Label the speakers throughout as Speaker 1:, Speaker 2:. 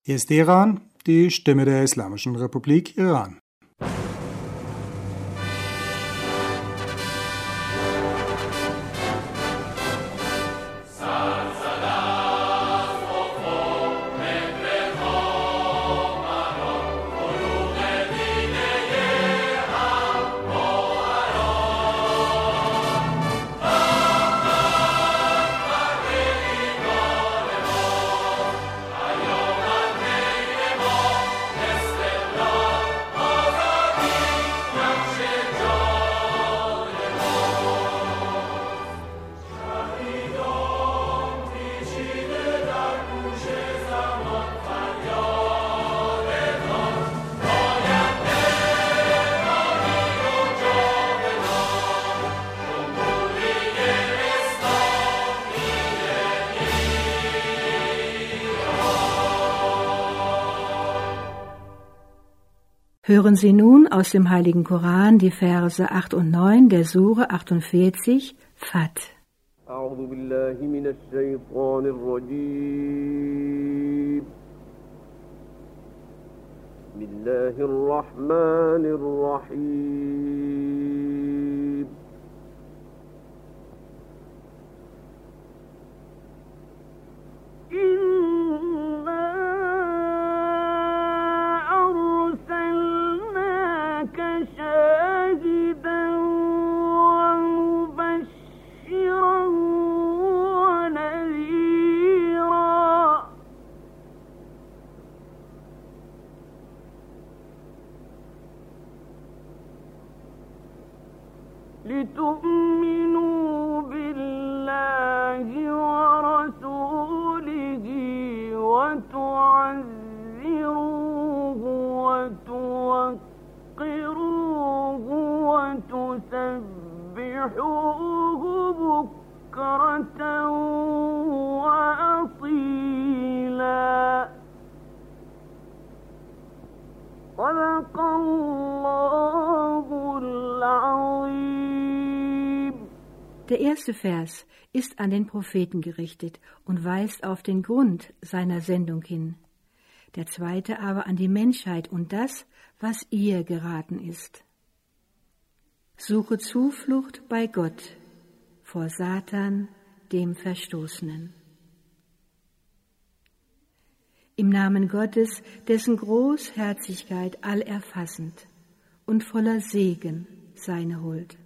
Speaker 1: Hier ist Teheran, die Stimme der Islamischen Republik Iran.
Speaker 2: Hören Sie nun aus dem Heiligen Koran die Verse 8 und 9 der Sure 48, Fat.
Speaker 3: أعوذ بالله من الشيطان الرجيم بسم الله الرحمن الرحيم لتؤمنوا بالله ورسوله وتعزروه وتوقروه وتسبحوه بكرة وأصيلا صدق الله العظيم.
Speaker 2: Der erste Vers ist an den Propheten gerichtet und weist auf den Grund seiner Sendung hin. Der zweite aber an die Menschheit und das, was ihr geraten ist. Suche Zuflucht bei Gott vor Satan, dem Verstoßenen. Im Namen Gottes, dessen Großherzigkeit allerfassend und voller Segen seine Huld.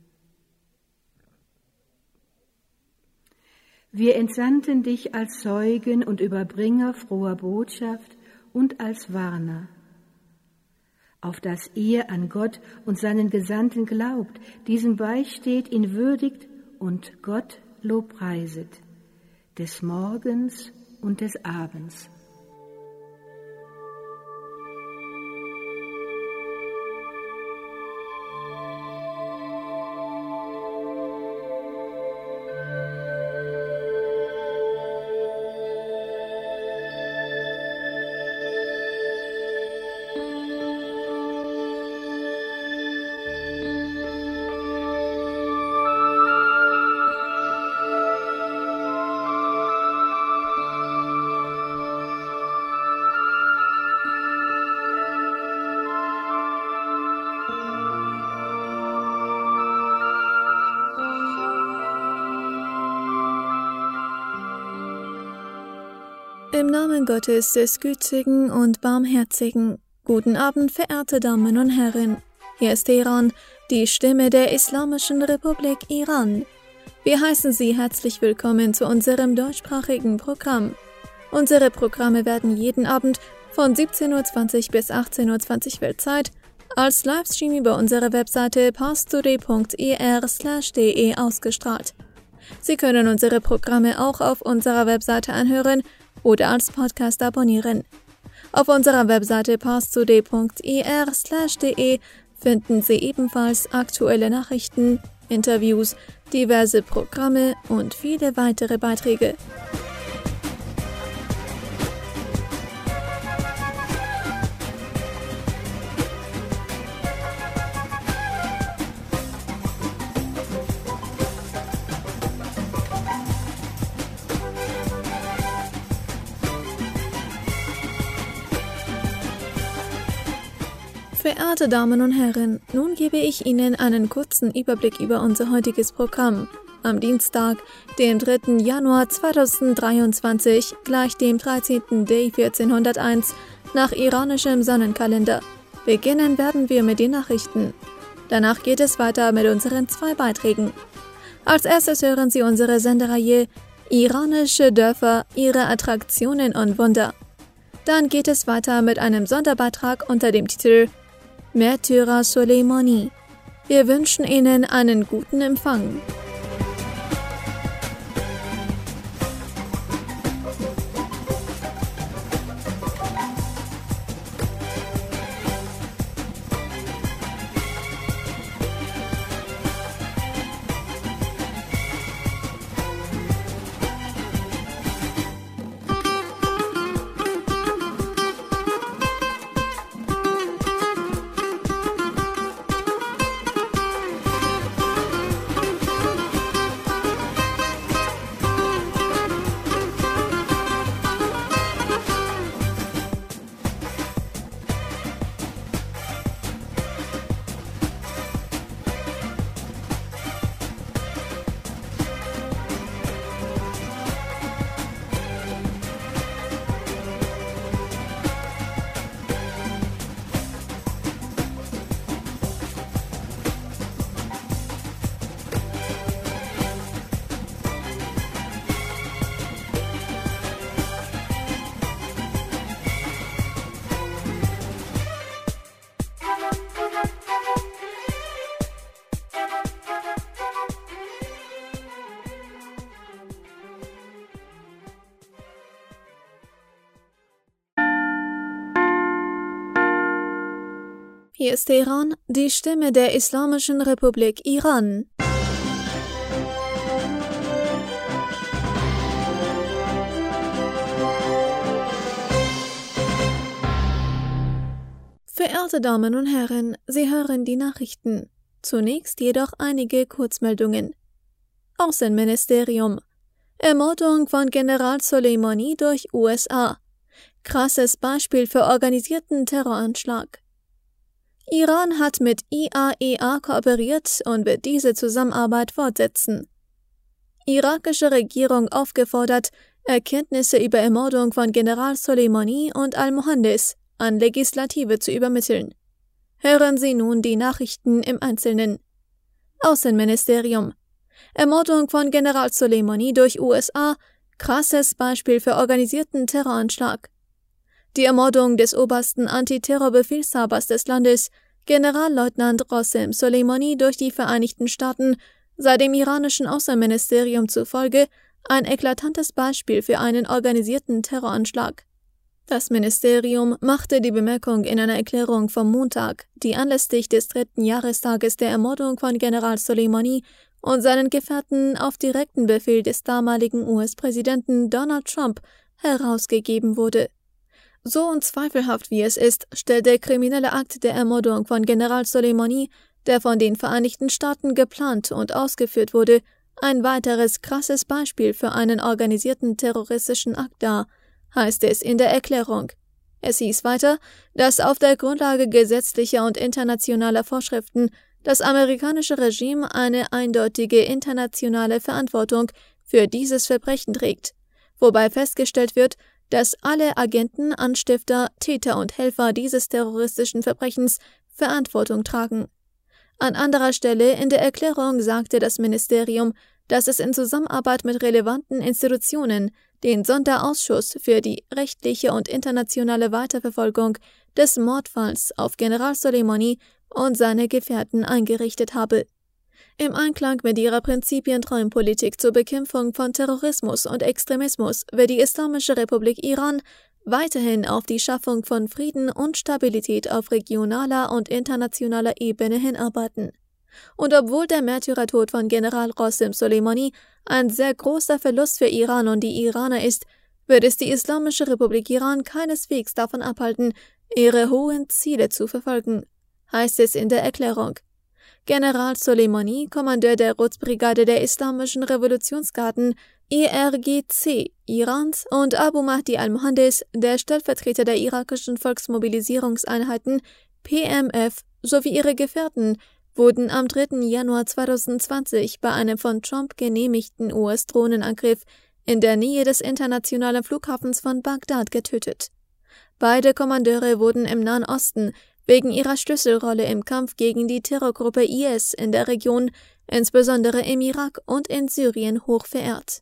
Speaker 2: Wir entsandten dich als Zeugen und Überbringer froher Botschaft und als Warner, auf dass ihr an Gott und seinen Gesandten glaubt, diesem beisteht, ihn würdigt und Gott lobpreiset, des Morgens und des Abends.
Speaker 4: Im Namen Gottes, des Gütigen und Barmherzigen. Guten Abend, verehrte Damen und Herren. Hier ist Teheran, die Stimme der Islamischen Republik Iran. Wir heißen Sie herzlich willkommen zu unserem deutschsprachigen Programm. Unsere Programme werden jeden Abend von 17:20 bis 18:20 Weltzeit als Livestream über unsere Webseite parstoday.ir/de ausgestrahlt. Sie können unsere Programme auch auf unserer Webseite anhören oder als Podcast abonnieren. Auf unserer Webseite parstoday.ir/de finden Sie ebenfalls aktuelle Nachrichten, Interviews, diverse Programme und viele weitere Beiträge. Verehrte Damen und Herren, nun gebe ich Ihnen einen kurzen Überblick über unser heutiges Programm. Am Dienstag, dem 3. Januar 2023, gleich dem 13. Day 1401 nach iranischem Sonnenkalender. Beginnen werden wir mit den Nachrichten. Danach geht es weiter mit unseren 2 Beiträgen. Als erstes hören Sie unsere Sendereihe Iranische Dörfer, ihre Attraktionen und Wunder. Dann geht es weiter mit einem Sonderbeitrag unter dem Titel Märtyrer Soleimani. Wir wünschen Ihnen einen guten Empfang. Hier ist Teheran, die Stimme der Islamischen Republik Iran. Verehrte Damen und Herren, Sie hören die Nachrichten. Zunächst jedoch einige Kurzmeldungen. Außenministerium. Ermordung von General Soleimani durch USA. Krasses Beispiel für organisierten Terroranschlag. Iran hat mit IAEA kooperiert und wird diese Zusammenarbeit fortsetzen. Irakische Regierung aufgefordert, Erkenntnisse über Ermordung von General Soleimani und Al-Mohandes an Legislative zu übermitteln. Hören Sie nun die Nachrichten im Einzelnen. Außenministerium. Ermordung von General Soleimani durch USA, krasses Beispiel für organisierten Terroranschlag. Die Ermordung des obersten Antiterrorbefehlshabers des Landes, Generalleutnant Qasem Soleimani, durch die Vereinigten Staaten sei dem iranischen Außenministerium zufolge ein eklatantes Beispiel für einen organisierten Terroranschlag. Das Ministerium machte die Bemerkung in einer Erklärung vom Montag, die anlässlich des 3. Jahrestages der Ermordung von General Soleimani und seinen Gefährten auf direkten Befehl des damaligen US-Präsidenten Donald Trump herausgegeben wurde. So unzweifelhaft wie es ist, stellt der kriminelle Akt der Ermordung von General Soleimani, der von den Vereinigten Staaten geplant und ausgeführt wurde, ein weiteres krasses Beispiel für einen organisierten terroristischen Akt dar, heißt es in der Erklärung. Es hieß weiter, dass auf der Grundlage gesetzlicher und internationaler Vorschriften das amerikanische Regime eine eindeutige internationale Verantwortung für dieses Verbrechen trägt, wobei festgestellt wird, dass alle Agenten, Anstifter, Täter und Helfer dieses terroristischen Verbrechens Verantwortung tragen. An anderer Stelle in der Erklärung sagte das Ministerium, dass es in Zusammenarbeit mit relevanten Institutionen den Sonderausschuss für die rechtliche und internationale Weiterverfolgung des Mordfalls auf General Soleimani und seine Gefährten eingerichtet habe. Im Einklang mit ihrer prinzipientreuen Politik zur Bekämpfung von Terrorismus und Extremismus wird die Islamische Republik Iran weiterhin auf die Schaffung von Frieden und Stabilität auf regionaler und internationaler Ebene hinarbeiten. Und obwohl der Märtyrertod von General Qasem Soleimani ein sehr großer Verlust für Iran und die Iraner ist, wird es die Islamische Republik Iran keineswegs davon abhalten, ihre hohen Ziele zu verfolgen, heißt es in der Erklärung. General Soleimani, Kommandeur der Quds-Brigade der Islamischen Revolutionsgarden IRGC Irans, und Abu Mahdi al-Mohandes, der Stellvertreter der irakischen Volksmobilisierungseinheiten PMF sowie ihre Gefährten wurden am 3. Januar 2020 bei einem von Trump genehmigten US-Drohnenangriff in der Nähe des internationalen Flughafens von Bagdad getötet. Beide Kommandeure wurden im Nahen Osten wegen ihrer Schlüsselrolle im Kampf gegen die Terrorgruppe IS in der Region, insbesondere im Irak und in Syrien, hoch verehrt.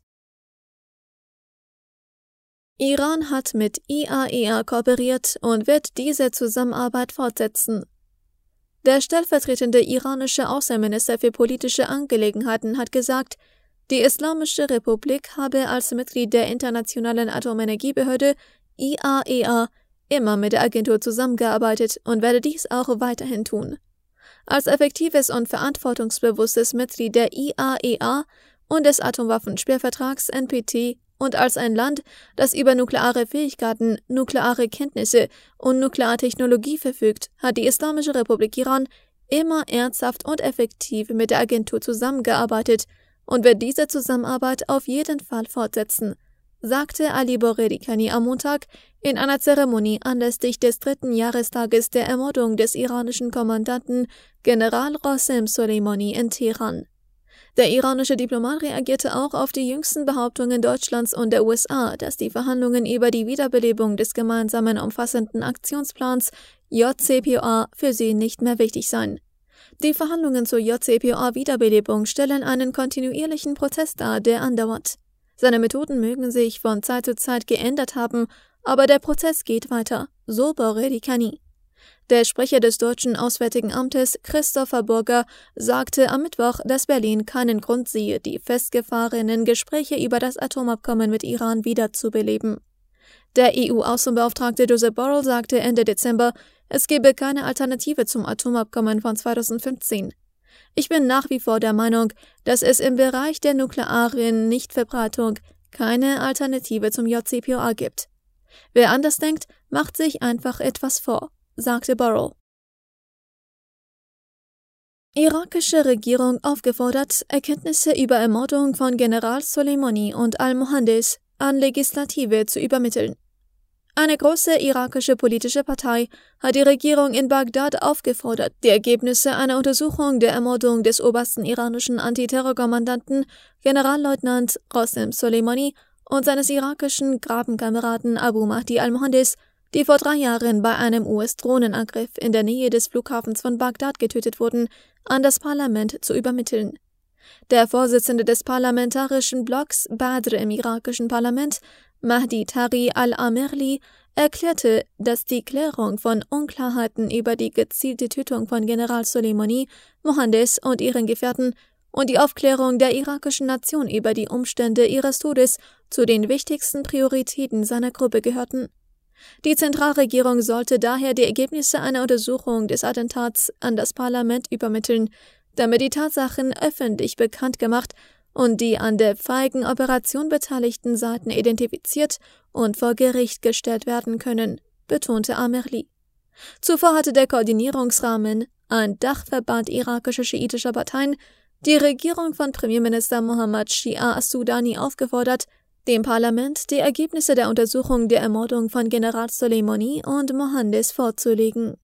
Speaker 4: Iran hat mit IAEA kooperiert und wird diese Zusammenarbeit fortsetzen. Der stellvertretende iranische Außenminister für politische Angelegenheiten hat gesagt, die Islamische Republik habe als Mitglied der Internationalen Atomenergiebehörde IAEA immer mit der Agentur zusammengearbeitet und werde dies auch weiterhin tun. Als effektives und verantwortungsbewusstes Mitglied der IAEA und des Atomwaffensperrvertrags NPT und als ein Land, das über nukleare Fähigkeiten, nukleare Kenntnisse und Nukleartechnologie verfügt, hat die Islamische Republik Iran immer ernsthaft und effektiv mit der Agentur zusammengearbeitet und wird diese Zusammenarbeit auf jeden Fall fortsetzen, sagte Ali Bogheri-Kani am Montag in einer Zeremonie anlässlich des 3. Jahrestages der Ermordung des iranischen Kommandanten General Qasem Soleimani in Teheran. Der iranische Diplomat reagierte auch auf die jüngsten Behauptungen Deutschlands und der USA, dass die Verhandlungen über die Wiederbelebung des gemeinsamen umfassenden Aktionsplans JCPOA für sie nicht mehr wichtig seien. Die Verhandlungen zur JCPOA-Wiederbelebung stellen einen kontinuierlichen Prozess dar, der andauert. Seine Methoden mögen sich von Zeit zu Zeit geändert haben, aber der Prozess geht weiter, so Bogheri-Kani. Der Sprecher des deutschen Auswärtigen Amtes, Christopher Burger, sagte am Mittwoch, dass Berlin keinen Grund sehe, die festgefahrenen Gespräche über das Atomabkommen mit Iran wiederzubeleben. Der EU-Außenbeauftragte Josep Borrell sagte Ende Dezember, es gebe keine Alternative zum Atomabkommen von 2015. Ich bin nach wie vor der Meinung, dass es im Bereich der nuklearen Nichtverbreitung keine Alternative zum JCPOA gibt. Wer anders denkt, macht sich einfach etwas vor, sagte Borrell. Irakische Regierung aufgefordert, Erkenntnisse über Ermordung von General Soleimani und Al-Mohandes an Legislative zu übermitteln. Eine große irakische politische Partei hat die Regierung in Bagdad aufgefordert, die Ergebnisse einer Untersuchung der Ermordung des obersten iranischen Antiterrorkommandanten Generalleutnant Qasem Soleimani und seines irakischen Grabenkameraden Abu Mahdi al-Mohandes, die vor 3 Jahren bei einem US-Drohnenangriff in der Nähe des Flughafens von Bagdad getötet wurden, an das Parlament zu übermitteln. Der Vorsitzende des parlamentarischen Blocks Badr im irakischen Parlament, Mahdi Taghi al-Amerli, erklärte, dass die Klärung von Unklarheiten über die gezielte Tötung von General Soleimani, Mohandes und ihren Gefährten und die Aufklärung der irakischen Nation über die Umstände ihres Todes zu den wichtigsten Prioritäten seiner Gruppe gehörten. Die Zentralregierung sollte daher die Ergebnisse einer Untersuchung des Attentats an das Parlament übermitteln, damit die Tatsachen öffentlich bekannt gemacht und die an der feigen Operation beteiligten Seiten identifiziert und vor Gericht gestellt werden können, betonte Amerli. Zuvor hatte der Koordinierungsrahmen, ein Dachverband irakischer schiitischer Parteien, die Regierung von Premierminister Mohammad Shia as-Sudani aufgefordert, dem Parlament die Ergebnisse der Untersuchung der Ermordung von General Soleimani und Mohandes vorzulegen.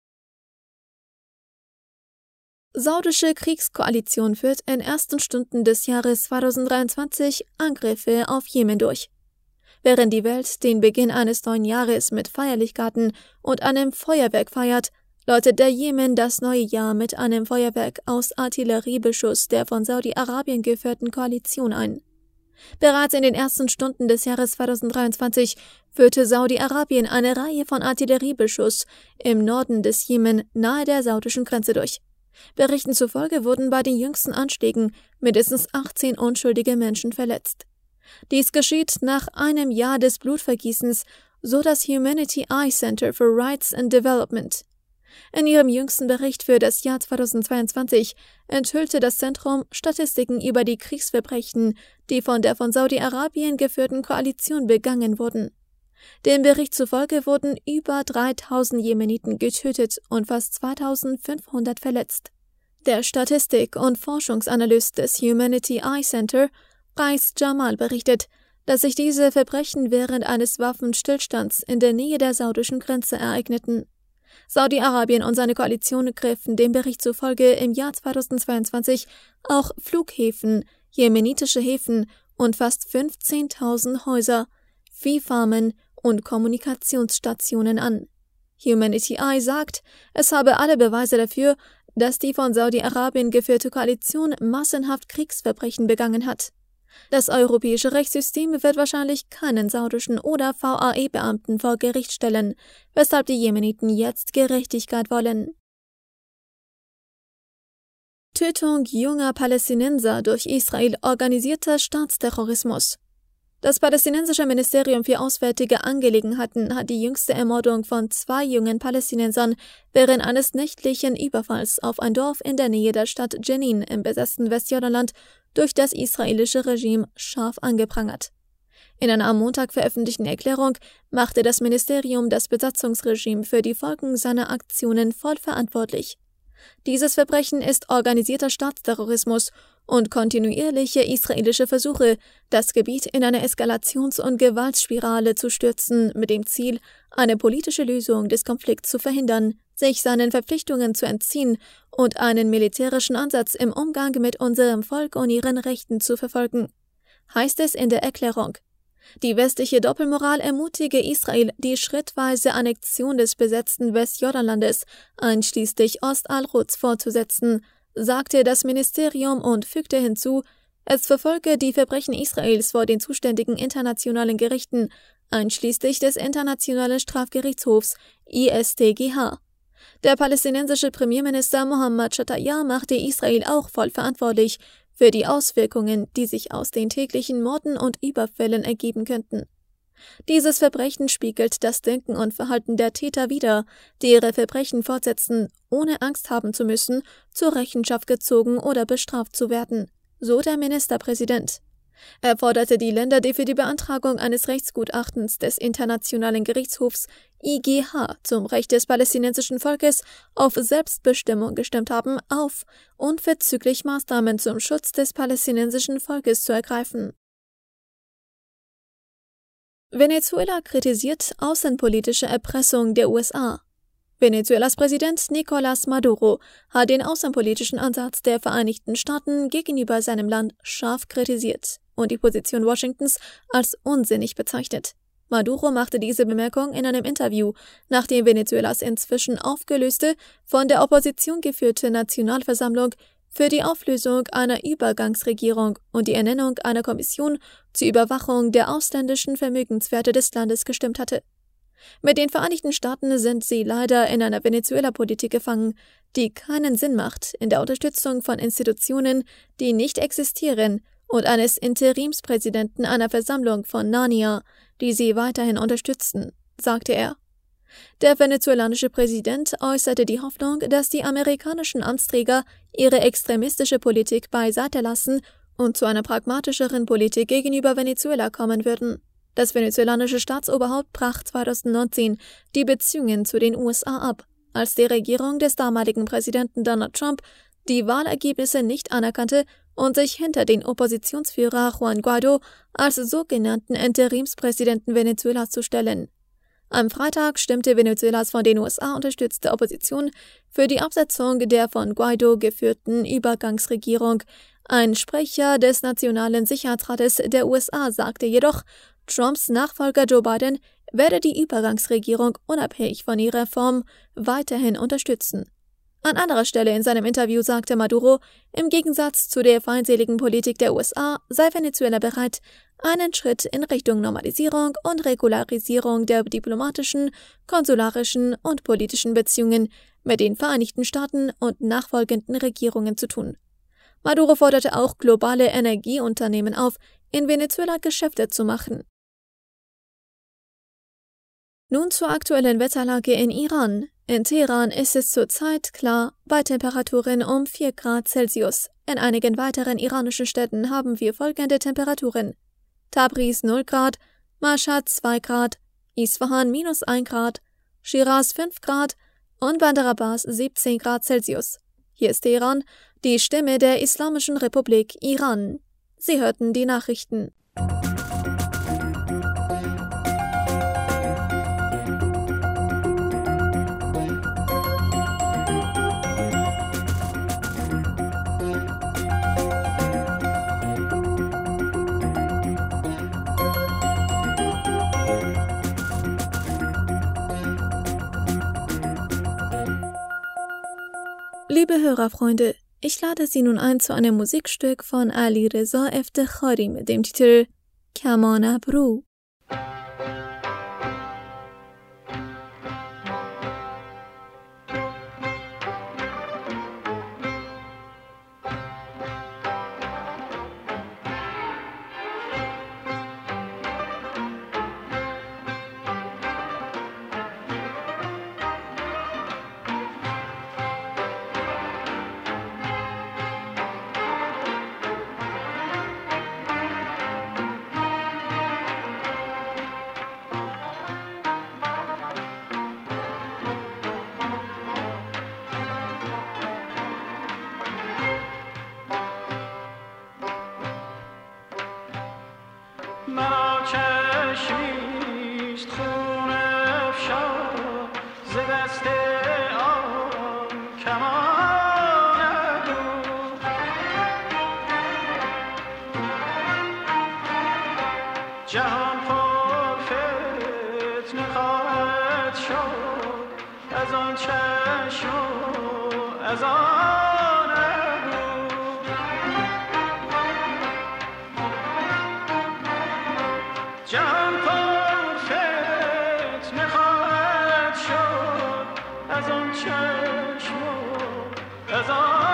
Speaker 4: Saudische Kriegskoalition führt in ersten Stunden des Jahres 2023 Angriffe auf Jemen durch. Während die Welt den Beginn eines neuen Jahres mit Feierlichkeiten und einem Feuerwerk feiert, läutet der Jemen das neue Jahr mit einem Feuerwerk aus Artilleriebeschuss der von Saudi-Arabien geführten Koalition ein. Bereits in den ersten Stunden des Jahres 2023 führte Saudi-Arabien eine Reihe von Artilleriebeschuss im Norden des Jemen nahe der saudischen Grenze durch. Berichten zufolge wurden bei den jüngsten Anschlägen mindestens 18 unschuldige Menschen verletzt. Dies geschieht nach einem Jahr des Blutvergießens, so das Humanity Eye Center for Rights and Development. In ihrem jüngsten Bericht für das Jahr 2022 enthüllte das Zentrum Statistiken über die Kriegsverbrechen, die von der von Saudi-Arabien geführten Koalition begangen wurden. Dem Bericht zufolge wurden über 3000 Jemeniten getötet und fast 2500 verletzt. Der Statistik- und Forschungsanalyst des Humanity Eye Center, Qais Jamal, berichtet, dass sich diese Verbrechen während eines Waffenstillstands in der Nähe der saudischen Grenze ereigneten. Saudi-Arabien und seine Koalition griffen dem Bericht zufolge im Jahr 2022 auch Flughäfen, jemenitische Häfen und fast 15.000 Häuser, Viehfarmen und Kommunikationsstationen an. Humanity Eye sagt, es habe alle Beweise dafür, dass die von Saudi-Arabien geführte Koalition massenhaft Kriegsverbrechen begangen hat. Das europäische Rechtssystem wird wahrscheinlich keinen saudischen oder VAE-Beamten vor Gericht stellen, weshalb die Jemeniten jetzt Gerechtigkeit wollen. Tötung junger Palästinenser durch Israel organisierter Staatsterrorismus. Das palästinensische Ministerium für Auswärtige Angelegenheiten hat die jüngste Ermordung von 2 jungen Palästinensern während eines nächtlichen Überfalls auf ein Dorf in der Nähe der Stadt Jenin im besetzten Westjordanland durch das israelische Regime scharf angeprangert. In einer am Montag veröffentlichten Erklärung machte das Ministerium das Besatzungsregime für die Folgen seiner Aktionen voll verantwortlich. Dieses Verbrechen ist organisierter Staatsterrorismus und kontinuierliche israelische Versuche, das Gebiet in eine Eskalations- und Gewaltspirale zu stürzen, mit dem Ziel, eine politische Lösung des Konflikts zu verhindern, sich seinen Verpflichtungen zu entziehen und einen militärischen Ansatz im Umgang mit unserem Volk und ihren Rechten zu verfolgen, heißt es in der Erklärung. Die westliche Doppelmoral ermutige Israel, die schrittweise Annexion des besetzten Westjordanlandes, einschließlich Ost al-Quds, fortzusetzen, sagte das Ministerium und fügte hinzu, es verfolge die Verbrechen Israels vor den zuständigen internationalen Gerichten, einschließlich des Internationalen Strafgerichtshofs ISTGH. Der palästinensische Premierminister Mohammad Shatayyeh machte Israel auch voll verantwortlich für die Auswirkungen, die sich aus den täglichen Morden und Überfällen ergeben könnten. Dieses Verbrechen spiegelt das Denken und Verhalten der Täter wider, die ihre Verbrechen fortsetzen, ohne Angst haben zu müssen, zur Rechenschaft gezogen oder bestraft zu werden, so der Ministerpräsident. Er forderte die Länder, die für die Beantragung eines Rechtsgutachtens des Internationalen Gerichtshofs IGH zum Recht des palästinensischen Volkes auf Selbstbestimmung gestimmt haben, auf, unverzüglich Maßnahmen zum Schutz des palästinensischen Volkes zu ergreifen. Venezuela kritisiert außenpolitische Erpressung der USA. Venezuelas Präsident Nicolás Maduro hat den außenpolitischen Ansatz der Vereinigten Staaten gegenüber seinem Land scharf kritisiert und die Position Washingtons als unsinnig bezeichnet. Maduro machte diese Bemerkung in einem Interview, nachdem Venezuelas inzwischen aufgelöste, von der Opposition geführte Nationalversammlung für die Auflösung einer Übergangsregierung und die Ernennung einer Kommission zur Überwachung der ausländischen Vermögenswerte des Landes gestimmt hatte. Mit den Vereinigten Staaten sind sie leider in einer Venezuela-Politik gefangen, die keinen Sinn macht in der Unterstützung von Institutionen, die nicht existieren, und eines Interimspräsidenten einer Versammlung von Narnia, die sie weiterhin unterstützen, sagte er. Der venezuelanische Präsident äußerte die Hoffnung, dass die amerikanischen Amtsträger ihre extremistische Politik beiseite lassen und zu einer pragmatischeren Politik gegenüber Venezuela kommen würden. Das venezuelanische Staatsoberhaupt brach 2019 die Beziehungen zu den USA ab, als die Regierung des damaligen Präsidenten Donald Trump die Wahlergebnisse nicht anerkannte und sich hinter den Oppositionsführer Juan Guaidó als sogenannten Interimspräsidenten Venezuelas zu stellen. Am Freitag stimmte Venezuelas von den USA unterstützte Opposition für die Absetzung der von Guaidó geführten Übergangsregierung. Ein Sprecher des Nationalen Sicherheitsrates der USA sagte jedoch, Trumps Nachfolger Joe Biden werde die Übergangsregierung unabhängig von ihrer Form weiterhin unterstützen. An anderer Stelle in seinem Interview sagte Maduro, im Gegensatz zu der feindseligen Politik der USA sei Venezuela bereit, einen Schritt in Richtung Normalisierung und Regularisierung der diplomatischen, konsularischen und politischen Beziehungen mit den Vereinigten Staaten und nachfolgenden Regierungen zu tun. Maduro forderte auch globale Energieunternehmen auf, in Venezuela Geschäfte zu machen. Nun zur aktuellen Wetterlage in Iran. In Teheran ist es zurzeit klar, bei Temperaturen um 4 Grad Celsius. In einigen weiteren iranischen Städten haben wir folgende Temperaturen: Tabriz 0 Grad, Mashhad 2 Grad, Isfahan -1 Grad, Shiraz 5 Grad und Bandar Abbas 17 Grad Celsius. Hier ist Teheran, die Stimme der Islamischen Republik Iran. Sie hörten die Nachrichten. Liebe Hörerfreunde, ich lade Sie nun ein zu einem Musikstück von Ali Reza Eftekhari mit dem Titel Kaman Abru.
Speaker 5: جهان پر فتنه خواهد شد از آن چشم و از آن ابرو. جهان پر فتنه خواهد شد از آن چشم و از آن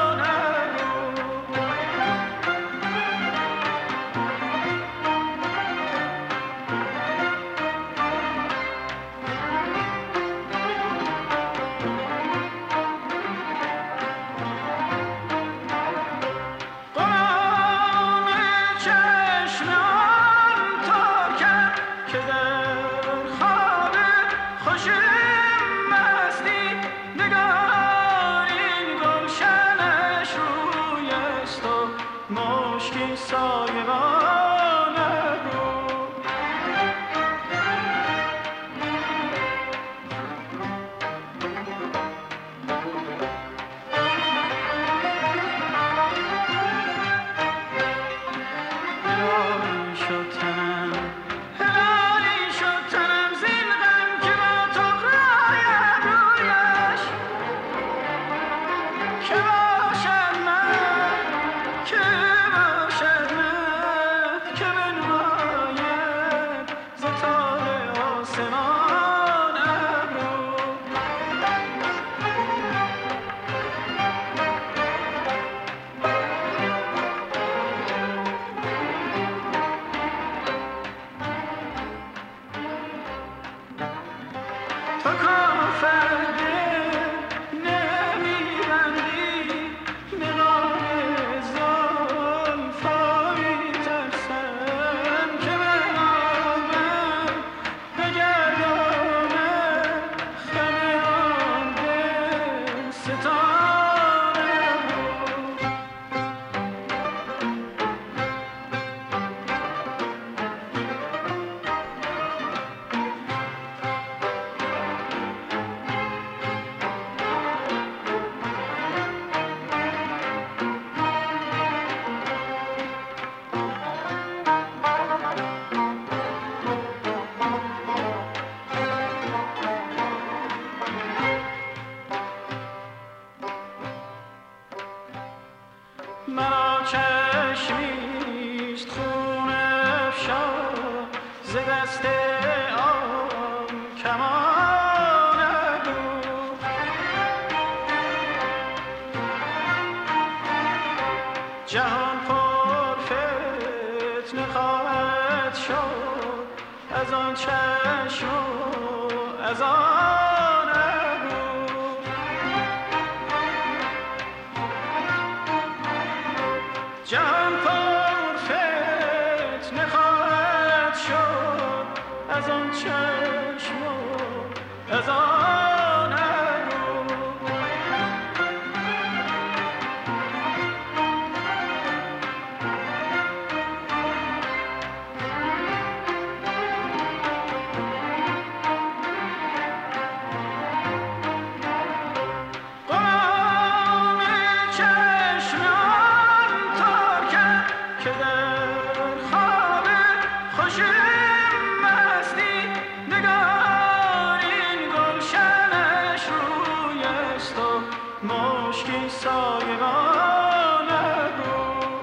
Speaker 5: چشمیست خون افشا ز دست آن کمان ابرو. جهان پر فتنه خواهد شد از آن چشم و از آن ابرو. جهان پر فتنه خواهد شد از آن چشم و از آن ابرو. سایگان ابرو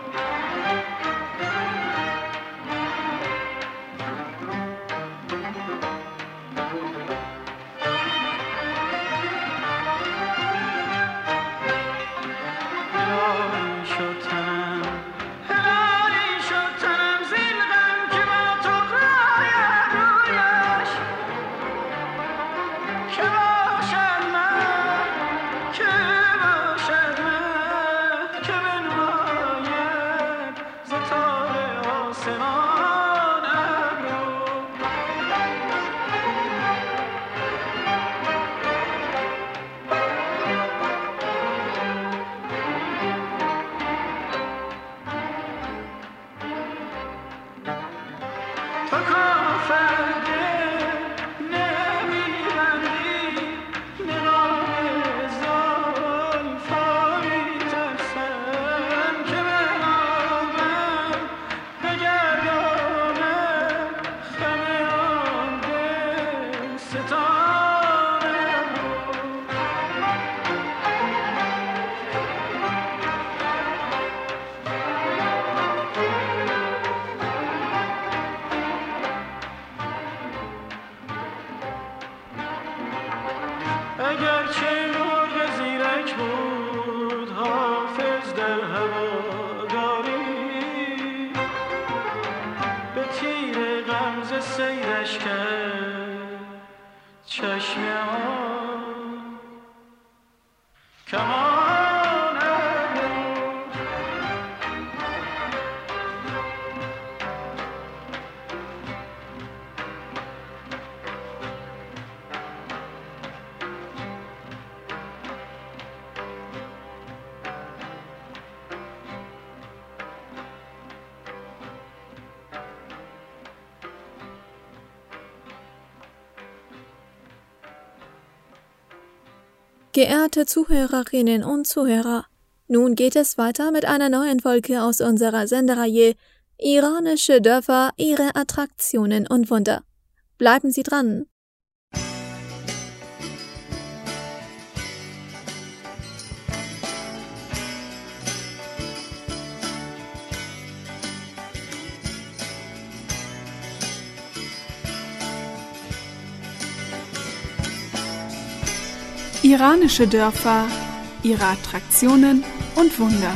Speaker 4: Geehrte Zuhörerinnen und Zuhörer, nun geht es weiter mit einer neuen Folge aus unserer Sendereihe Iranische Dörfer, ihre Attraktionen und Wunder. Bleiben Sie dran!
Speaker 6: Iranische Dörfer, ihre Attraktionen und Wunder.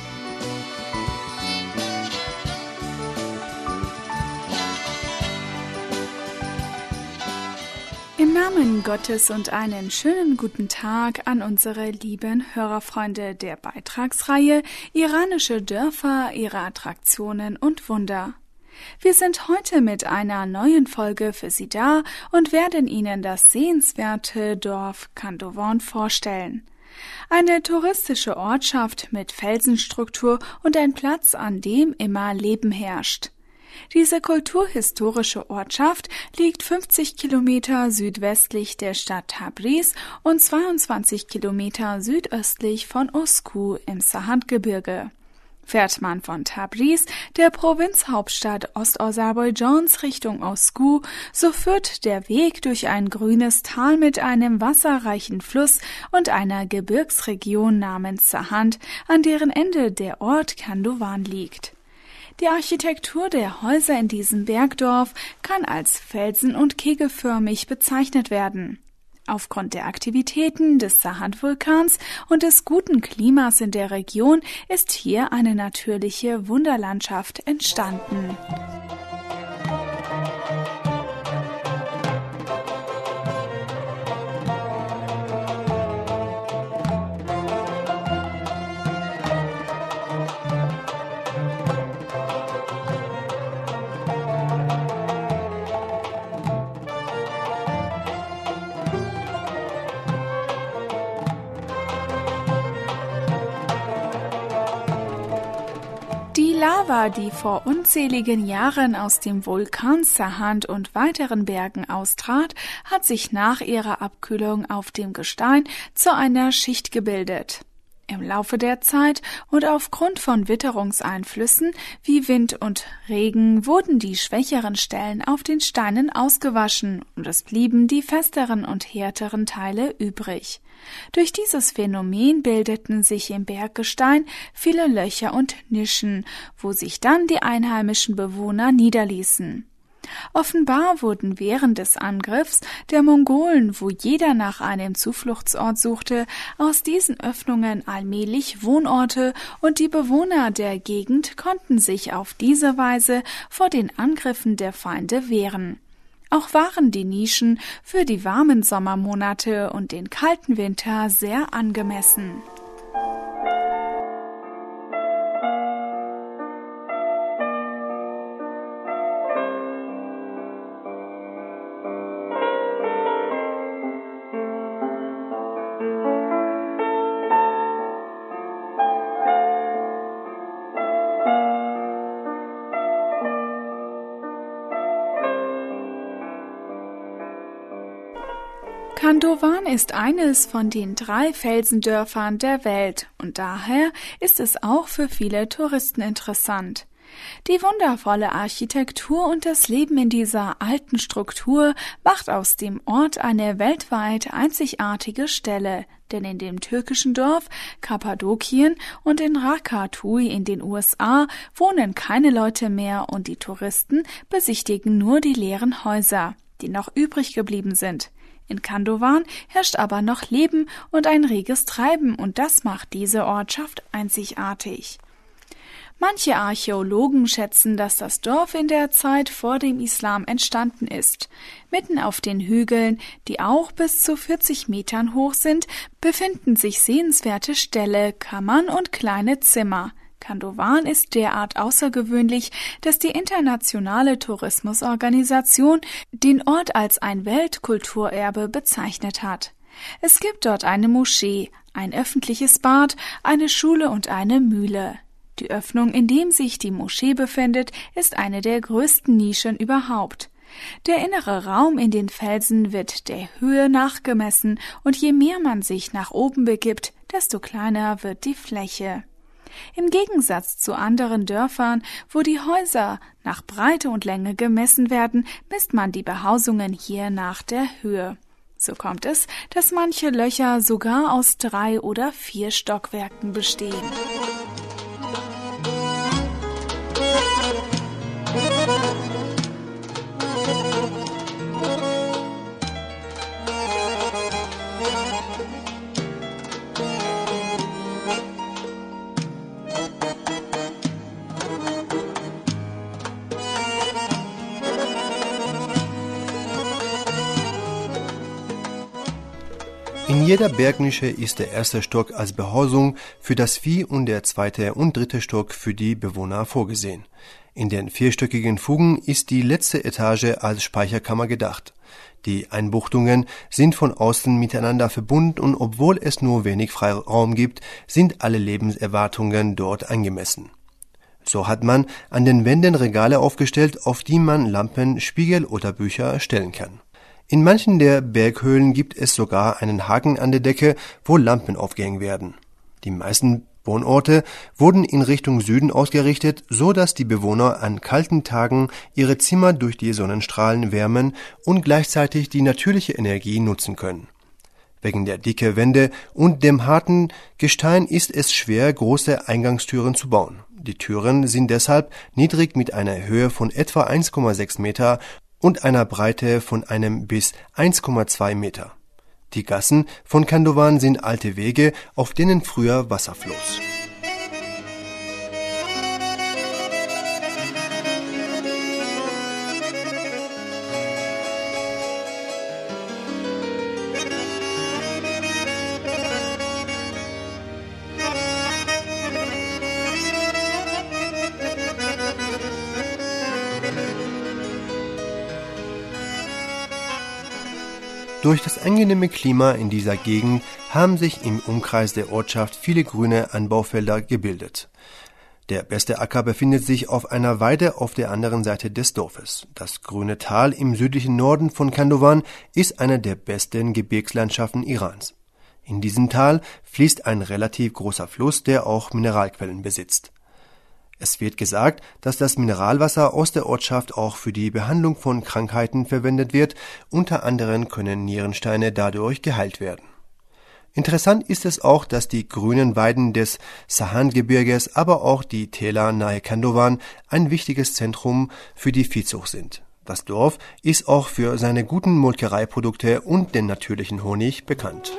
Speaker 6: Im Namen Gottes und einen schönen guten Tag an unsere lieben Hörerfreunde der Beitragsreihe Iranische Dörfer, ihre Attraktionen und Wunder. Wir sind heute mit einer neuen Folge für Sie da und werden Ihnen das sehenswerte Dorf Khandovan vorstellen. Eine touristische Ortschaft mit Felsenstruktur und ein Platz, an dem immer Leben herrscht. Diese kulturhistorische Ortschaft liegt 50 Kilometer südwestlich der Stadt Tabriz und 22 Kilometer südöstlich von Osku im Sahand-Gebirge. Fährt man von Tabriz, der Provinzhauptstadt Ostaserbaidschans, Richtung Osku, so führt der Weg durch ein grünes Tal mit einem wasserreichen Fluss und einer Gebirgsregion namens Sahand, an deren Ende der Ort Khandovan liegt. Die Architektur der Häuser in diesem Bergdorf kann als felsen- und kegelförmig bezeichnet werden. Aufgrund der Aktivitäten des Sahand-Vulkans und des guten Klimas in der Region ist hier eine natürliche Wunderlandschaft entstanden. Die Lava, die vor unzähligen Jahren aus dem Vulkan Sahand und weiteren Bergen austrat, hat sich nach ihrer Abkühlung auf dem Gestein zu einer Schicht gebildet. Im Laufe der Zeit und aufgrund von Witterungseinflüssen wie Wind und Regen wurden die schwächeren Stellen auf den Steinen ausgewaschen und es blieben die festeren und härteren Teile übrig. Durch dieses Phänomen bildeten sich im Berggestein viele Löcher und Nischen, wo sich dann die einheimischen Bewohner niederließen. Offenbar wurden während des Angriffs der Mongolen, wo jeder nach einem Zufluchtsort suchte, aus diesen Öffnungen allmählich Wohnorte und die Bewohner der Gegend konnten sich auf diese Weise vor den Angriffen der Feinde wehren. Auch waren die Nischen für die warmen Sommermonate und den kalten Winter sehr angemessen. Khandowan ist eines von den 3 Felsendörfern der Welt und daher ist es auch für viele Touristen interessant. Die wundervolle Architektur und das Leben in dieser alten Struktur macht aus dem Ort eine weltweit einzigartige Stelle, denn in dem türkischen Dorf Kappadokien und in Ratatouille in den USA wohnen keine Leute mehr und die Touristen besichtigen nur die leeren Häuser, die noch übrig geblieben sind. In Khandowan herrscht aber noch Leben und ein reges Treiben und das macht diese Ortschaft einzigartig. Manche Archäologen schätzen, dass das Dorf in der Zeit vor dem Islam entstanden ist. Mitten auf den Hügeln, die auch bis zu 40 Metern hoch sind, befinden sich sehenswerte Ställe, Kammern und kleine Zimmer. Khandowan ist derart außergewöhnlich, dass die internationale Tourismusorganisation den Ort als ein Weltkulturerbe bezeichnet hat. Es gibt dort eine Moschee, ein öffentliches Bad, eine Schule und eine Mühle. Die Öffnung, in dem sich die Moschee befindet, ist eine der größten Nischen überhaupt. Der innere Raum in den Felsen wird der Höhe nachgemessen und je mehr man sich nach oben begibt, desto kleiner wird die Fläche. Im Gegensatz zu anderen Dörfern, wo die Häuser nach Breite und Länge gemessen werden, misst man die Behausungen hier nach der Höhe. So kommt es, dass manche Löcher sogar aus 3 oder 4 Stockwerken bestehen.
Speaker 7: In jeder Bergnische ist der erste Stock als Behausung für das Vieh und der zweite und dritte Stock für die Bewohner vorgesehen. In den 4-stöckigen Fugen ist die letzte Etage als Speicherkammer gedacht. Die Einbuchtungen sind von außen miteinander verbunden und obwohl es nur wenig Freiraum gibt, sind alle Lebenserwartungen dort angemessen. So hat man an den Wänden Regale aufgestellt, auf die man Lampen, Spiegel oder Bücher stellen kann. In manchen der Berghöhlen gibt es sogar einen Haken an der Decke, wo Lampen aufgehängt werden. Die meisten Wohnorte wurden in Richtung Süden ausgerichtet, so dass die Bewohner an kalten Tagen ihre Zimmer durch die Sonnenstrahlen wärmen und gleichzeitig die natürliche Energie nutzen können. Wegen der dicken Wände und dem harten Gestein ist es schwer, große Eingangstüren zu bauen. Die Türen sind deshalb niedrig mit einer Höhe von etwa 1,6 Meter und einer Breite von einem bis 1,2 Meter. Die Gassen von Khandowan sind alte Wege, auf denen früher Wasser floss. Durch das angenehme Klima in dieser Gegend haben sich im Umkreis der Ortschaft viele grüne Anbaufelder gebildet. Der beste Acker befindet sich auf einer Weide auf der anderen Seite des Dorfes. Das grüne Tal im südlichen Norden von Khandowan ist eine der besten Gebirgslandschaften Irans. In diesem Tal fließt ein relativ großer Fluss, der auch Mineralquellen besitzt. Es wird gesagt, dass das Mineralwasser aus der Ortschaft auch für die Behandlung von Krankheiten verwendet wird, unter anderem können Nierensteine dadurch geheilt werden. Interessant ist es auch, dass die grünen Weiden des Sahan-Gebirges, aber auch die Täler nahe Kandovan ein wichtiges Zentrum für die Viehzucht sind. Das Dorf ist auch für seine guten Molkereiprodukte und den natürlichen Honig bekannt.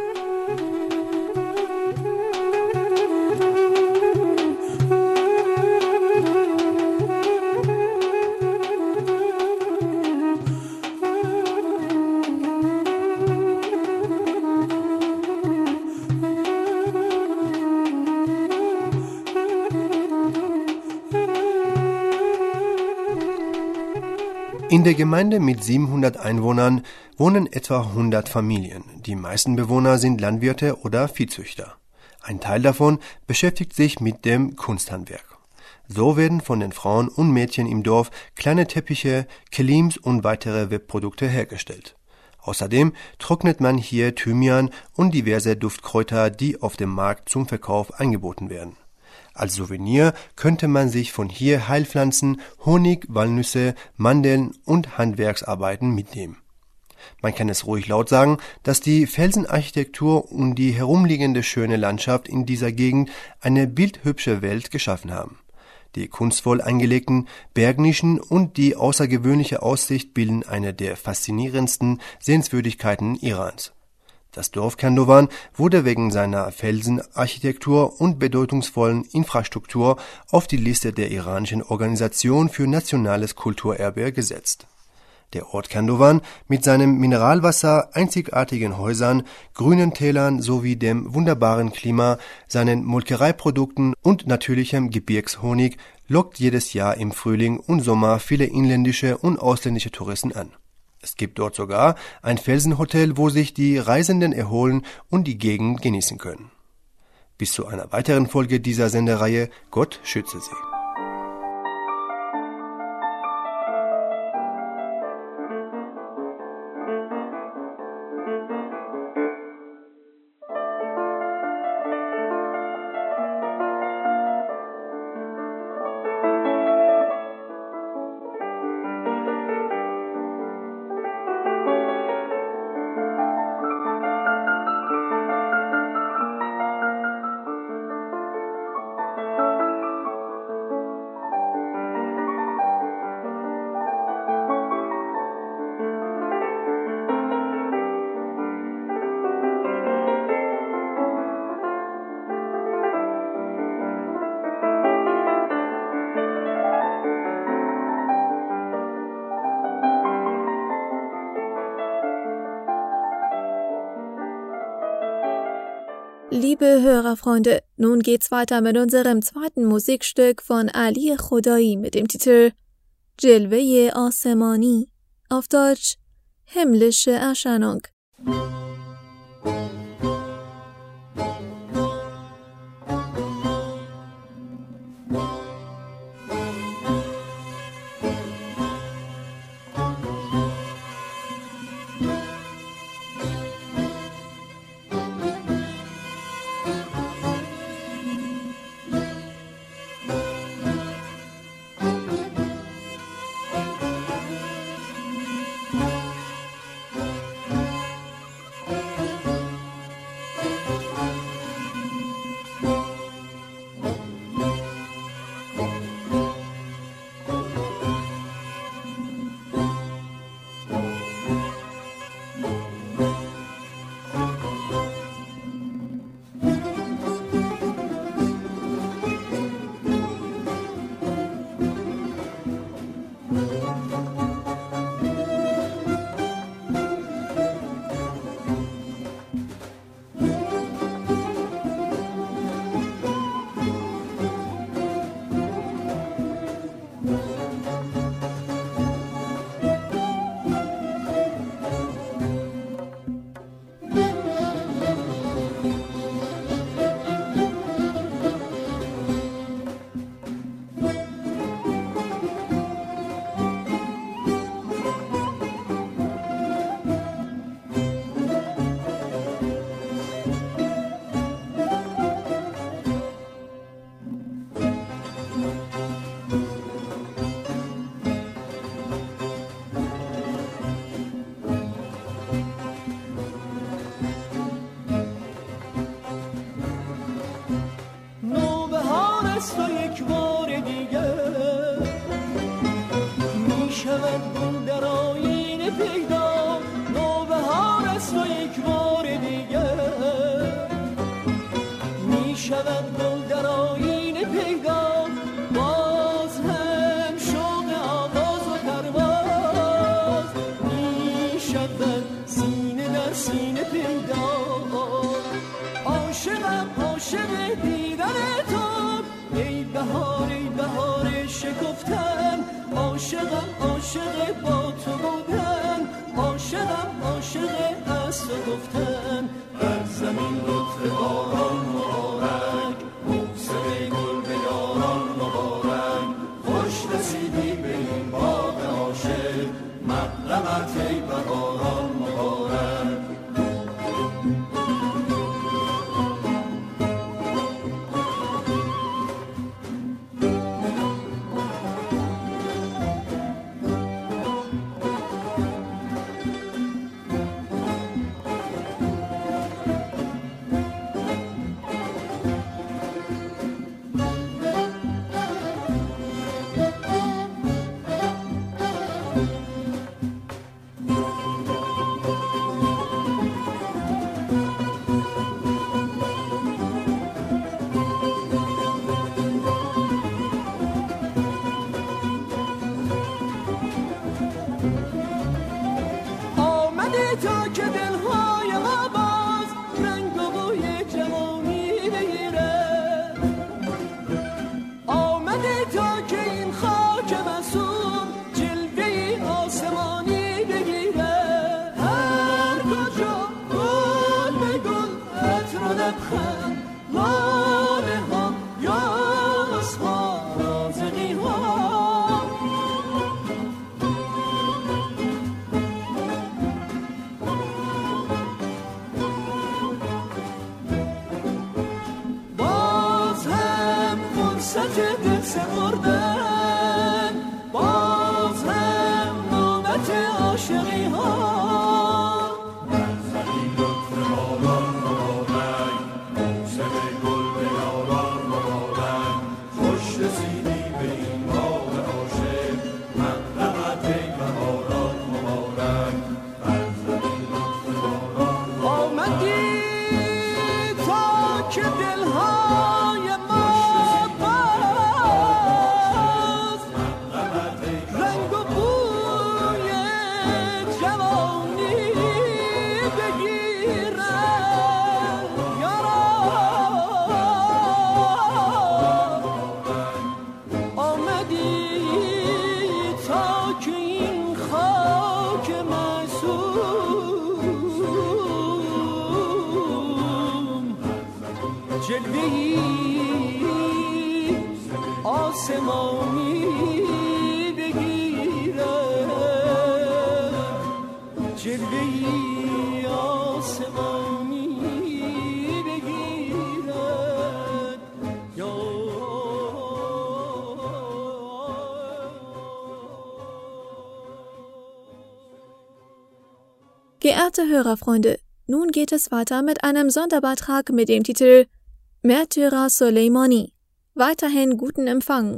Speaker 7: In der Gemeinde mit 700 Einwohnern wohnen etwa 100 Familien. Die meisten Bewohner sind Landwirte oder Viehzüchter. Ein Teil davon beschäftigt sich mit dem Kunsthandwerk. So werden von den Frauen und Mädchen im Dorf kleine Teppiche, Kelims und weitere Webprodukte hergestellt. Außerdem trocknet man hier Thymian und diverse Duftkräuter, die auf dem Markt zum Verkauf angeboten werden. Als Souvenir könnte man sich von hier Heilpflanzen, Honig, Walnüsse, Mandeln und Handwerksarbeiten mitnehmen. Man kann es ruhig laut sagen, dass die Felsenarchitektur und die herumliegende schöne Landschaft in dieser Gegend eine bildhübsche Welt geschaffen haben. Die kunstvoll angelegten Bergnischen und die außergewöhnliche Aussicht bilden eine der faszinierendsten Sehenswürdigkeiten Irans. Das Dorf Kandovan wurde wegen seiner Felsenarchitektur und bedeutungsvollen Infrastruktur auf die Liste der iranischen Organisation für nationales Kulturerbe gesetzt. Der Ort Kandovan mit seinem Mineralwasser, einzigartigen Häusern, grünen Tälern sowie dem wunderbaren Klima, seinen Molkereiprodukten und natürlichem Gebirgshonig lockt jedes Jahr im Frühling und Sommer viele inländische und ausländische Touristen an. Es gibt dort sogar ein Felsenhotel, wo sich die Reisenden erholen und die Gegend genießen können. Bis zu einer weiteren Folge dieser Sendereihe. Gott schütze Sie.
Speaker 4: Liebe Hörerfreunde, nun geht's weiter mit unserem zweiten Musikstück von Ali Khodai mit dem Titel Jilwe-e Asemani, auf Deutsch himmlische Erscheinung.
Speaker 8: پیدا. عاشقم عاشق دیدن تو، ای بهار شکفتن. عاشقم عاشق با تو بودن، عاشقم عاشق از تو گفتن. بر زمین لطف باران مبارک، موسم گل به یاران مبارک. خوش رسیدی به این باغ عاشق، مقدمت ای بهاران مبارک.
Speaker 4: Geehrte Hörerfreunde, nun geht es weiter mit einem Sonderbeitrag mit dem Titel Märtyrer Soleimani. Weiterhin guten Empfang.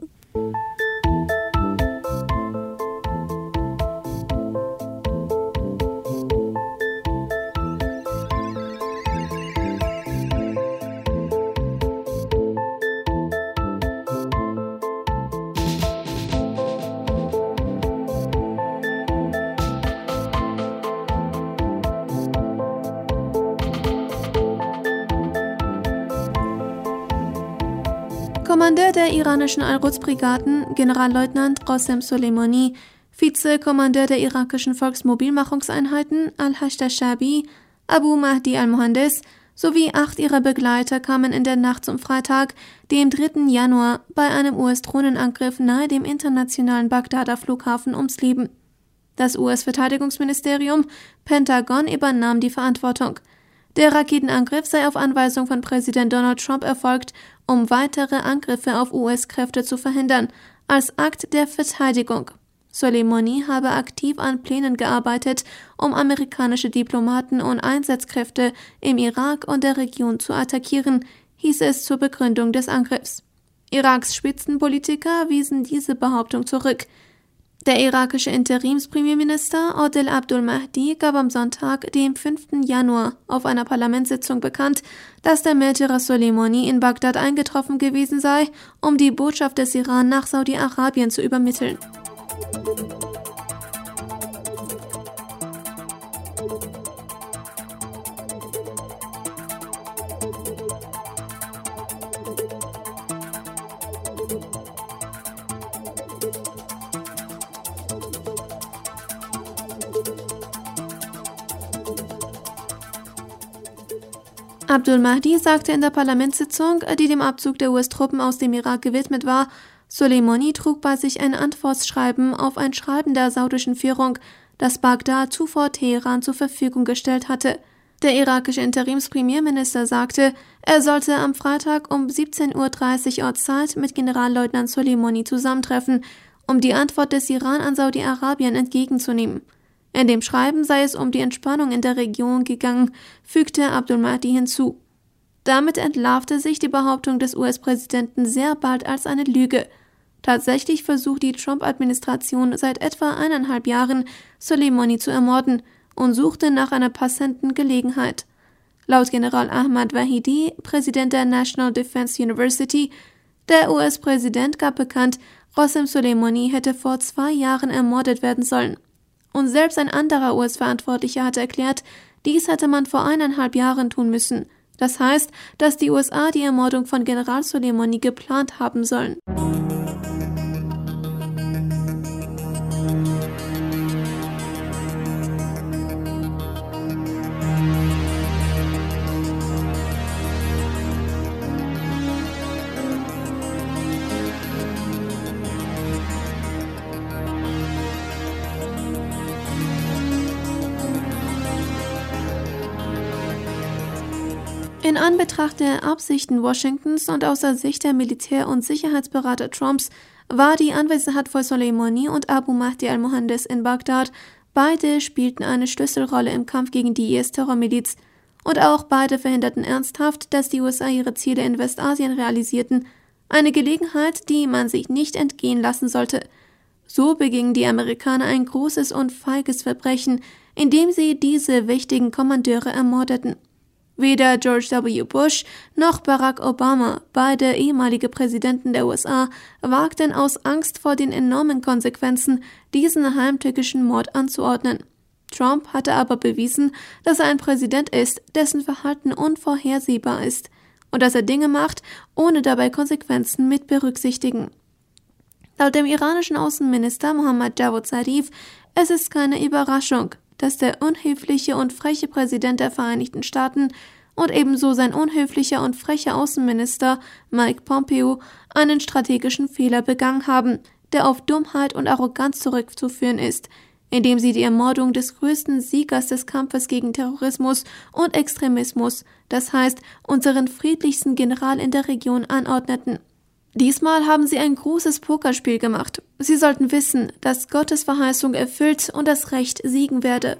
Speaker 4: Kommandeur der iranischen Al-Quds-Brigaden, Generalleutnant Qasem Soleimani, Vizekommandeur der irakischen Volksmobilmachungseinheiten Al-Hashd al-Sha'bi, Abu Mahdi al-Mohandes sowie 8 ihrer Begleiter kamen in der Nacht zum Freitag, dem 3. Januar, bei einem US-Drohnenangriff nahe dem internationalen Bagdader Flughafen ums Leben. Das US-Verteidigungsministerium Pentagon übernahm die Verantwortung. Der Raketenangriff sei auf Anweisung von Präsident Donald Trump erfolgt, um weitere Angriffe auf US-Kräfte zu verhindern, als Akt der Verteidigung. Soleimani habe aktiv an Plänen gearbeitet, um amerikanische Diplomaten und Einsatzkräfte im Irak und der Region zu attackieren, hieß es zur Begründung des Angriffs. Iraks Spitzenpolitiker wiesen diese Behauptung zurück. Der irakische Interimspremierminister Adel Abdul Mahdi gab am Sonntag, dem 5. Januar, auf einer Parlamentssitzung bekannt, dass der Märtyrer Soleimani in Bagdad eingetroffen gewesen sei, um die Botschaft des Iran nach Saudi-Arabien zu übermitteln. Abdul Mahdi sagte in der Parlamentssitzung, die dem Abzug der US-Truppen aus dem Irak gewidmet war, Soleimani trug bei sich ein Antwortschreiben auf ein Schreiben der saudischen Führung, das Bagdad zuvor Teheran zur Verfügung gestellt hatte. Der irakische Interimspremierminister sagte, er sollte am Freitag um 17:30 Uhr Ortszeit mit Generalleutnant Soleimani zusammentreffen, um die Antwort des Iran an Saudi-Arabien entgegenzunehmen. In dem Schreiben sei es um die Entspannung in der Region gegangen, fügte Abdul Mahdi hinzu. Damit entlarvte sich die Behauptung des US-Präsidenten sehr bald als eine Lüge. Tatsächlich versucht die Trump-Administration seit etwa 1,5 Jahren, Soleimani zu ermorden und suchte nach einer passenden Gelegenheit. Laut General Ahmad Wahidi, Präsident der National Defense University, der US-Präsident gab bekannt, Qasem Soleimani hätte vor 2 Jahren ermordet werden sollen. Und selbst ein anderer US-Verantwortlicher hatte erklärt, dies hätte man vor 1,5 Jahren tun müssen. Das heißt, dass die USA die Ermordung von General Soleimani geplant haben sollen. In Anbetracht der Absichten Washingtons und aus der Sicht der Militär- und Sicherheitsberater Trumps war die Anwesenheit von Soleimani und Abu Mahdi al-Mohandes in Bagdad, beide spielten eine Schlüsselrolle im Kampf gegen die IS-Terrormiliz. Und auch beide verhinderten ernsthaft, dass die USA ihre Ziele in Westasien realisierten, eine Gelegenheit, die man sich nicht entgehen lassen sollte. So begingen die Amerikaner ein großes und feiges Verbrechen, indem sie diese wichtigen Kommandeure ermordeten. Weder George W. Bush noch Barack Obama, beide ehemalige Präsidenten der USA, wagten aus Angst vor den enormen Konsequenzen, diesen heimtückischen Mord anzuordnen. Trump hatte aber bewiesen, dass er ein Präsident ist, dessen Verhalten unvorhersehbar ist und dass er Dinge macht, ohne dabei Konsequenzen mit berücksichtigen. Laut dem iranischen Außenminister Mohammad Javad Zarif ist es keine Überraschung, dass der unhöfliche und freche Präsident der Vereinigten Staaten und ebenso sein unhöflicher und frecher Außenminister Mike Pompeo einen strategischen Fehler begangen haben, der auf Dummheit und Arroganz zurückzuführen ist, indem sie die Ermordung des größten Siegers des Kampfes gegen Terrorismus und Extremismus, das heißt unseren friedlichsten General in der Region, anordneten. Diesmal haben sie ein großes Pokerspiel gemacht. Sie sollten wissen, dass Gottes Verheißung erfüllt und das Recht siegen werde.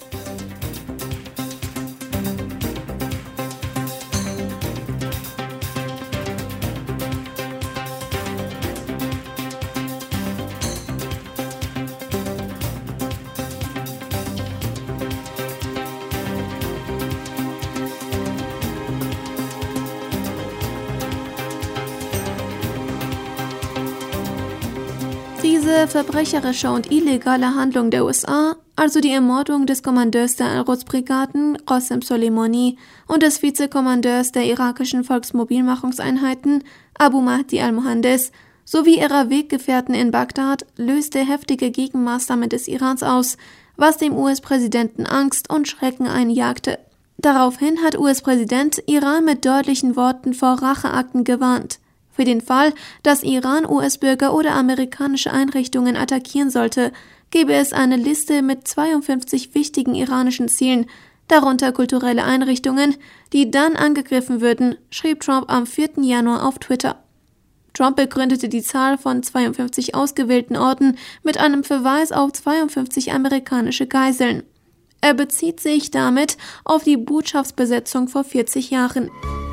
Speaker 4: Diese verbrecherische und illegale Handlung der USA, also die Ermordung des Kommandeurs der Al-Quds-Brigaden Qasem Soleimani und des Vizekommandeurs der irakischen Volksmobilmachungseinheiten Abu Mahdi al-Mohandes sowie ihrer Weggefährten in Bagdad löste heftige Gegenmaßnahmen des Irans aus, was dem US-Präsidenten Angst und Schrecken einjagte. Daraufhin hat US-Präsident Iran mit deutlichen Worten vor Racheakten gewarnt. Für den Fall, dass Iran US-Bürger oder amerikanische Einrichtungen attackieren sollte, gäbe es eine Liste mit 52 wichtigen iranischen Zielen, darunter kulturelle Einrichtungen, die dann angegriffen würden, schrieb Trump am 4. Januar auf Twitter. Trump begründete die Zahl von 52 ausgewählten Orten mit einem Verweis auf 52 amerikanische Geiseln. Er bezieht sich damit auf die Botschaftsbesetzung vor 40 Jahren.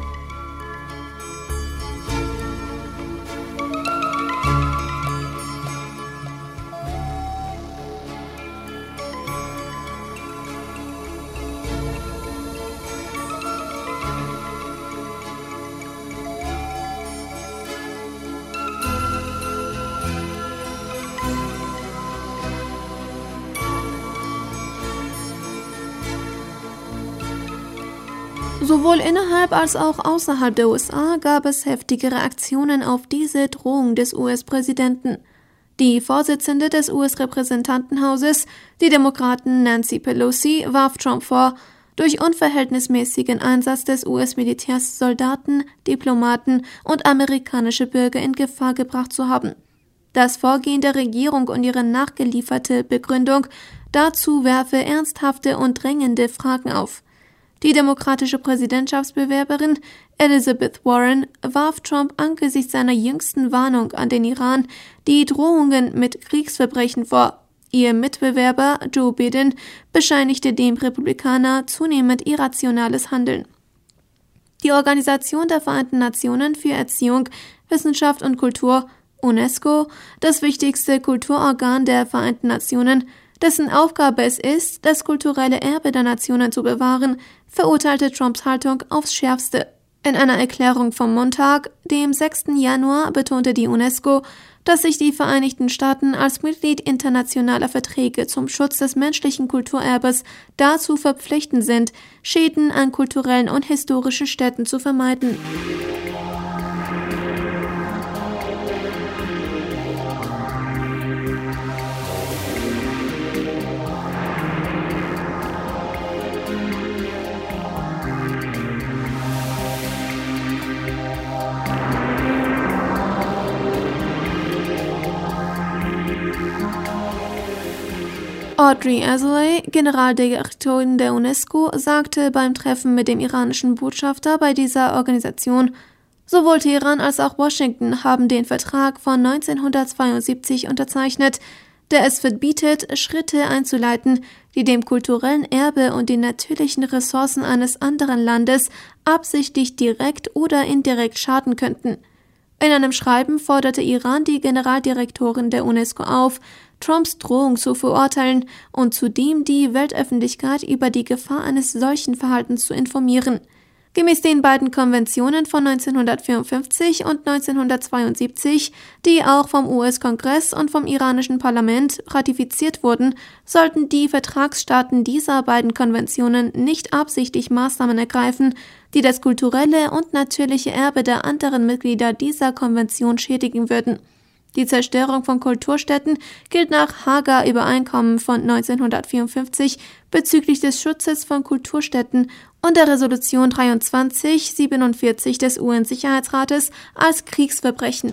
Speaker 4: Sowohl innerhalb als auch außerhalb der USA gab es heftige Reaktionen auf diese Drohung des US-Präsidenten. Die Vorsitzende des US-Repräsentantenhauses, die Demokratin Nancy Pelosi, warf Trump vor, durch unverhältnismäßigen Einsatz des US-Militärs Soldaten, Diplomaten und amerikanische Bürger in Gefahr gebracht zu haben. Das Vorgehen der Regierung und ihre nachgelieferte Begründung dazu werfe ernsthafte und drängende Fragen auf. Die demokratische Präsidentschaftsbewerberin Elizabeth Warren warf Trump angesichts seiner jüngsten Warnung an den Iran die Drohungen mit Kriegsverbrechen vor. Ihr Mitbewerber Joe Biden bescheinigte dem Republikaner zunehmend irrationales Handeln. Die Organisation der Vereinten Nationen für Erziehung, Wissenschaft und Kultur, UNESCO, das wichtigste Kulturorgan der Vereinten Nationen, dessen Aufgabe es ist, das kulturelle Erbe der Nationen zu bewahren, verurteilte Trumps Haltung aufs Schärfste. In einer Erklärung vom Montag, dem 6. Januar, betonte die UNESCO, dass sich die Vereinigten Staaten als Mitglied internationaler Verträge zum Schutz des menschlichen Kulturerbes dazu verpflichtend sind, Schäden an kulturellen und historischen Stätten zu vermeiden. Audrey Azoulay, Generaldirektorin der UNESCO, sagte beim Treffen mit dem iranischen Botschafter bei dieser Organisation, sowohl Teheran als auch Washington haben den Vertrag von 1972 unterzeichnet, der es verbietet, Schritte einzuleiten, die dem kulturellen Erbe und den natürlichen Ressourcen eines anderen Landes absichtlich direkt oder indirekt schaden könnten. In einem Schreiben forderte Iran die Generaldirektorin der UNESCO auf, Trumps Drohung zu verurteilen und zudem die Weltöffentlichkeit über die Gefahr eines solchen Verhaltens zu informieren. Gemäß den beiden Konventionen von 1954 und 1972, die auch vom US-Kongress und vom iranischen Parlament ratifiziert wurden, sollten die Vertragsstaaten dieser beiden Konventionen nicht absichtlich Maßnahmen ergreifen, die das kulturelle und natürliche Erbe der anderen Mitglieder dieser Konvention schädigen würden. Die Zerstörung von Kulturstätten gilt nach Haager Übereinkommen von 1954 bezüglich des Schutzes von Kulturstätten und der Resolution 2347 des UN-Sicherheitsrates als Kriegsverbrechen.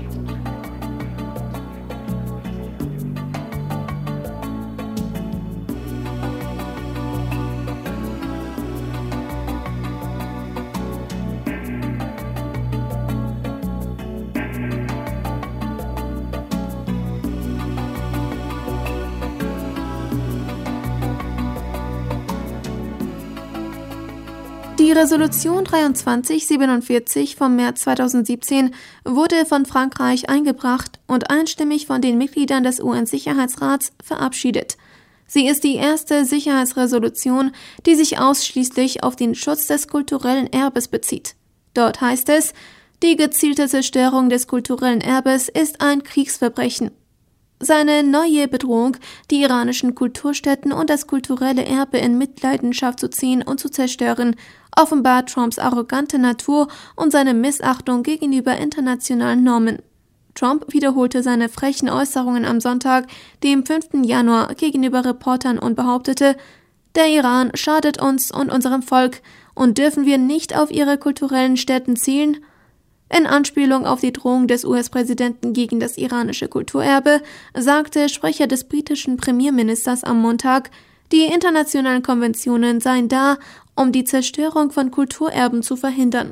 Speaker 4: Die Resolution 2347 vom März 2017 wurde von Frankreich eingebracht und einstimmig von den Mitgliedern des UN-Sicherheitsrats verabschiedet. Sie ist die erste Sicherheitsresolution, die sich ausschließlich auf den Schutz des kulturellen Erbes bezieht. Dort heißt es, die gezielte Zerstörung des kulturellen Erbes ist ein Kriegsverbrechen. Seine neue Bedrohung, die iranischen Kulturstätten und das kulturelle Erbe in Mitleidenschaft zu ziehen und zu zerstören, offenbart Trumps arrogante Natur und seine Missachtung gegenüber internationalen Normen. Trump wiederholte seine frechen Äußerungen am Sonntag, dem 5. Januar, gegenüber Reportern und behauptete, der Iran schadet uns und unserem Volk und dürfen wir nicht auf ihre kulturellen Stätten zielen? In Anspielung auf die Drohung des US-Präsidenten gegen das iranische Kulturerbe sagte Sprecher des britischen Premierministers am Montag, die internationalen Konventionen seien da, um die Zerstörung von Kulturerben zu verhindern.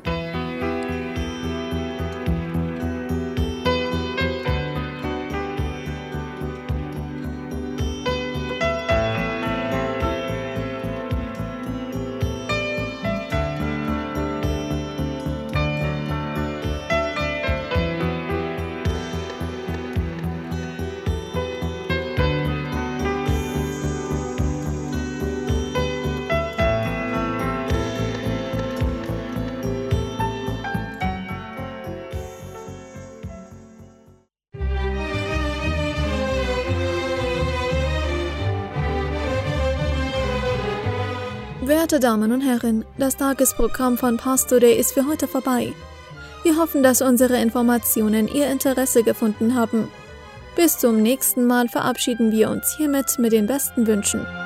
Speaker 4: Werte Damen und Herren, das Tagesprogramm von Pastoday ist für heute vorbei. Wir hoffen, dass unsere Informationen Ihr Interesse gefunden haben. Bis zum nächsten Mal verabschieden wir uns hiermit mit den besten Wünschen.